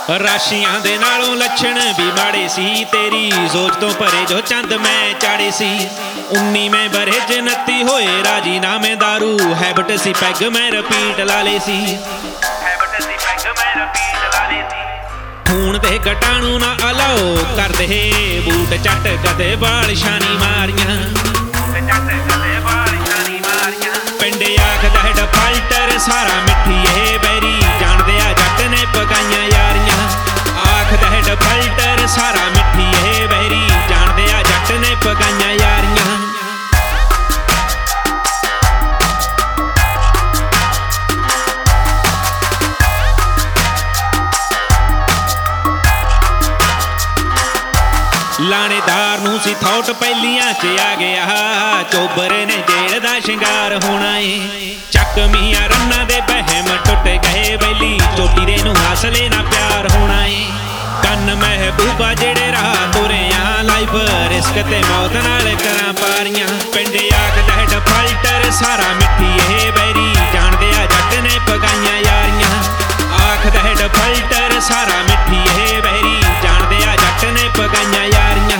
राशियां दे नालों लक्षण भी माड़े सी, तेरी सोच तो परे जो चंद मैं चाड़े सी। 19 में बरे 29 होए राजी नामे दारू, हैबिट सी पैग मैं रिपीट ला ले सी। खून दे कटाणू ना अलाओ कर दे, बूट चट कदे बाल शानी मारियां। पिंड आखदा है डिफाल्टर सारा मिठीए बैरी, जाणदे आ जट ने पकाइयां यारियां। आखदा है डिफाल्टर सारा मिठीए बैरी, जाणदे आ जट ने पकाइयां यारियां। लाणेदार नूं सी थॉट पहलियां च आ गया, चोबरे ने जेल दा शिंगार होना है। चकमियां रन्ना दे बहम टुट गए बैली, चोटी दे नूं हसले ना प्यार होना है। कन्न महबूबा जेड़े राह तुरे आ, लाइफ रिस्क ते मौत नाल करां पारियां। पिंड आखदा है डिफाल्टर सारा मिठीए बैरी, जाणदे आ जट ने पकाइयां यारियां। आखदा है डिफाल्टर सारा मिठीए बैरी, जाणदे आ जट ने पकाइयां यारियां।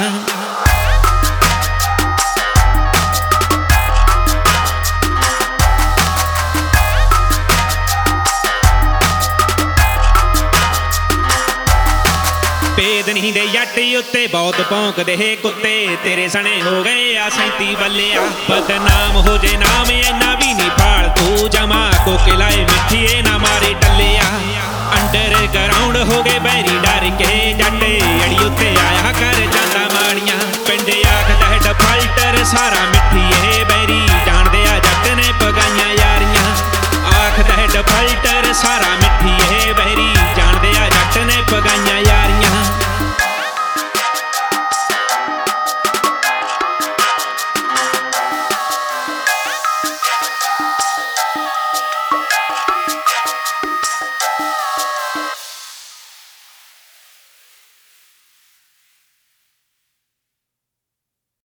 भेद नहीं दे जट उत्ते बहुत भौंकदे कुत्ते, तेरे सने हो गए आ 37 बल्लिया। बदनाम हो जे नाम इन्ना भी नहीं फालतू, जमा कोके लाए मिठिए ना मारे टल्लिया। अंडर ग्राउंड हो गए बैरी डर के, जट अड़ी उत्ते आया कर जांदा माड़ियां। पिंड आखदा है डिफाल्टर सारा मिठिए बैरी, जाणदे आ जट ने पगाइयां यारियां। आखदा है डिफाल्टर सारा